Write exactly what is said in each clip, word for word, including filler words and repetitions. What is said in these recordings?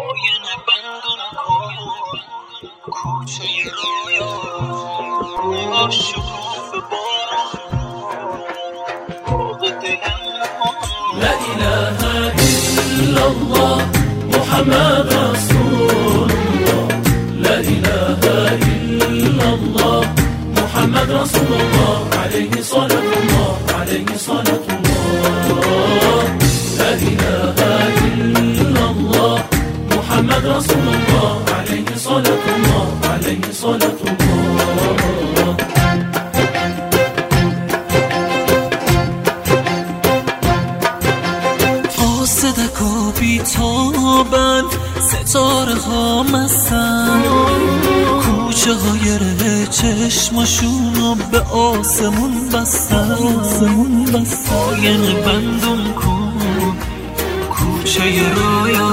آینه بندون کن کوچه رویا شکوف باران باغ دلم. لا اله الا الله محمد رسول الله. لا اله الا الله محمد رسول الله. عليه صلاة الله عليه صلاة الله. لا اله الا الله محمد رسول الله. عليه صلاة الله عليه صلاة الله. فاسدک و بیتابن ستاره ها مستن، کوچه های ره چشماشونو به آسمون بستن. آینه بندون کن کوچه رویا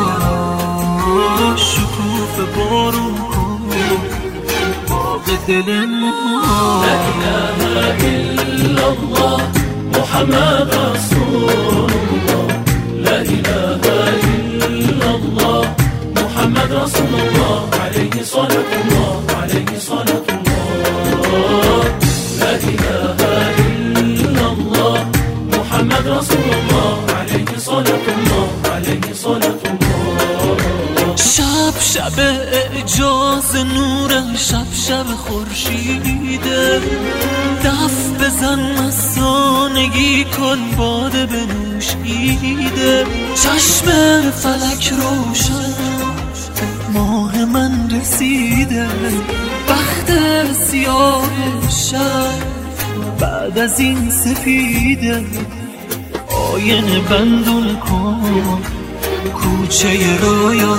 شکوف بارون کن باغ دل ما. لا اله الا الله محمد رسول الله. لا اله الا الله محمد رسول الله. عليه صلاة الله عليه صلاة الله. لا اله الا الله محمد رسول الله. عليه صلاة الله عليه صلاة الله. شب شب اعجاز نور، شب شب خورشیده، دف بزن مستانگی کن باده بنوشیده. چشم فلک روشن ماه من رسیده، بخت سیاه شب بعد از این سفیده. آینه بندون کن کوچه رویا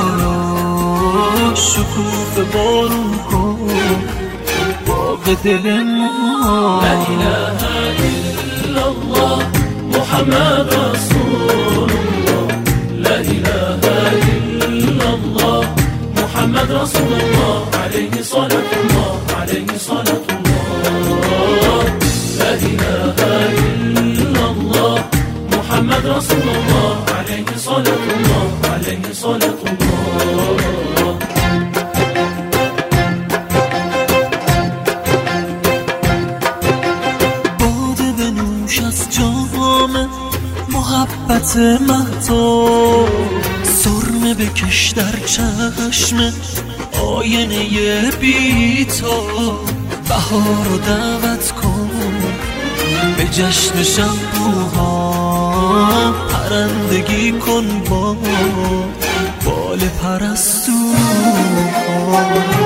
شکوف بارون کن باغ دل ما. لا اله الا الله محمد رسول الله. لا اله الا الله محمد رسول الله. عليه صلاة الله عليه صلاة الله. لا اله الا الله محمد رسول الله. عليه صلاة الله عليه صلاة الله. باده بنوش از جام محبت مهتاب، سرمه بکش در چشم آینه بیتاب. بهار رو دعوت کن به جشن شبوها، پرندگی کن با بال پرستوها.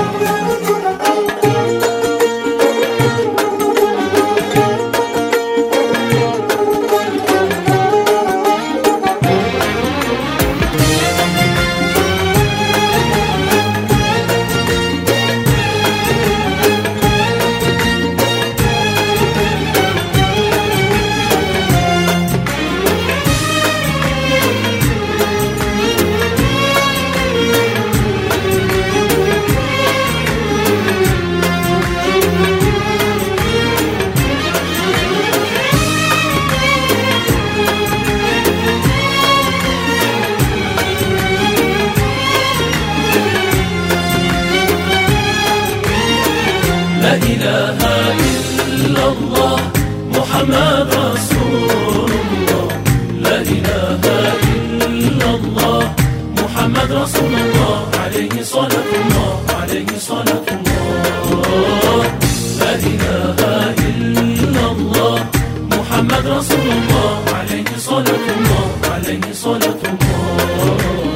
لا اله الا الله محمد رسول الله. لا اله الا الله محمد رسول الله. عليه صلاة الله عليه صلاة الله. لا اله الا الله محمد رسول الله. عليه صلاة الله عليه صلاة الله.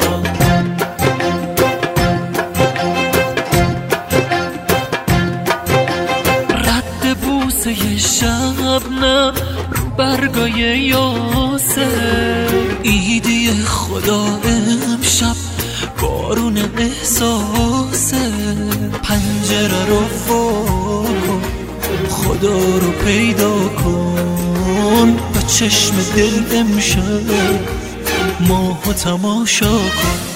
شبنم رو برگای یاسر، ایدی خدا امشب بارون احساسه. پنجره رو فوق خدا رو پیدا کن، با چشم دل امشب ماهو تماشا کن.